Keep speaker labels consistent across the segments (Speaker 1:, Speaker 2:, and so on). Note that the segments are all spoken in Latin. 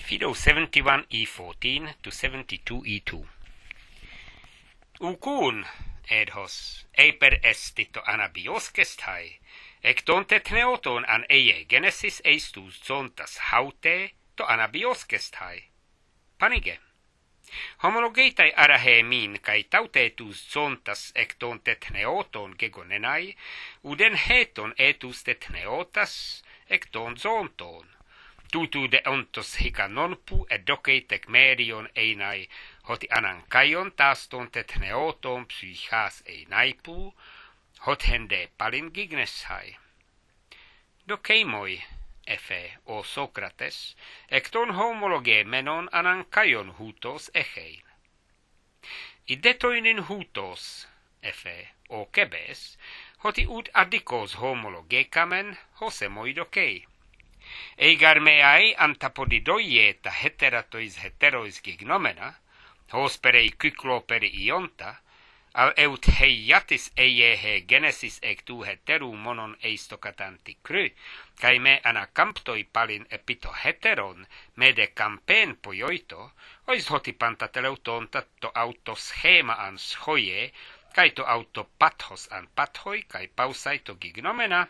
Speaker 1: Fido 71e14 to 72e2. Ukun edhos eiper estito anabioskestai, ekton tetneoton an eie genesis eistus zontas haute to anabioskestai. Panige. Homologeitai arahe min kai tautetus zontas ekton tetneoton gegonenai, uden heton etus tetneotas ekton zonton. Tutu de ontos hika nonpu edokei tekmerion einai, hoti anankaion taston tetneoton psychas einaipu, hot hende palin gigneshai. Dokeimoi, efe o Sokrates, ekton homologe menon anankaion hutos echein. Idetoinen hutos, efe o kebes, hoti ut adikos homologekamen hosemoi dokei. Eigar meai antapodidoieta heteratois heterois gignomena, hosperei kykloperi ionta, al eut heiatis eiehe genesis ectu heteru monon eistokatanti kry, kai me anacamptoi palin epito heteron, mede campeen pojoito, ois hoti pantateleutonta to autos hema an schoie, kai to auto pathos an pathoi, kai pausai to gignomena,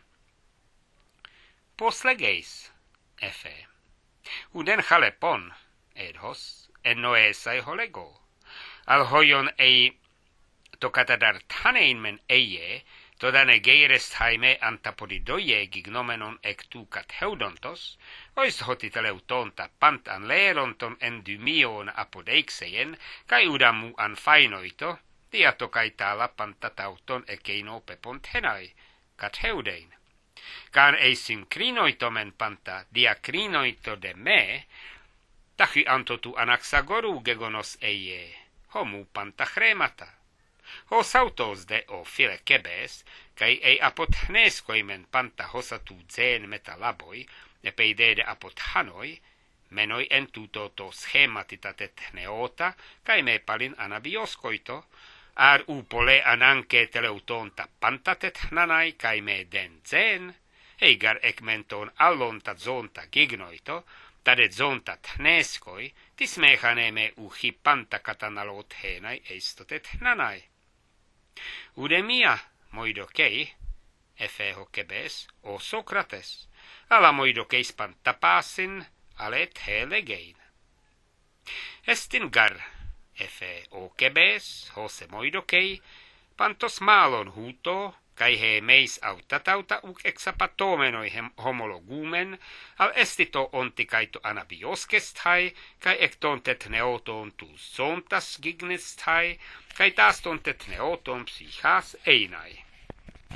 Speaker 1: poslegeis, efe. Uden chalepon, edhos, en noesai holego. Al hoion ei to katadar taneinmen eie, to dane geirest haime antapodidoie gignomenon ectu katheudontos, ois hotiteleutonta pant an leeronton endymion apodeixeien, kai udamu an fainoito, diato kai tala pantatauton ekeino pepontenai, katheudein. Kan ei synkrinoitomen panta diakrinoito de me, tahi antotu anaxagoru gegonos eie, homu panta chremata. Hos autos de o file kebes, kai ei apotneskoimen panta hosatu zen metalaboi, epeide de apothanoi, menoi entuto to schematita tetneota, kai me palin anabioskoito, ar upole ananke teleutonta pantatet nanai kai me den zen, eigar ekmenton allonta zonta gignoito, tade zonta tneskoi, tismechaneme uhi panta katanalot henai eistotet nanai. Udemia moidokei, efe hokebes, o Sokrates, ala moidokeis pantapasin, alet helegein. Estin gar, efe o kebes, hose moidokei, pantos malon huto, kai he meis autatauta uk exapatomenoi homologumen, al estito ontikaito anabioskestai, kai ekton tetneoton tus zontas gignestai, kai taston tetneoton psychas einai.